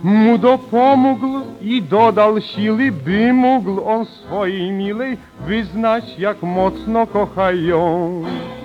mu dopomógł i dodał siły, by mógł on swojej milej wyznać, jak mocno kocha ją.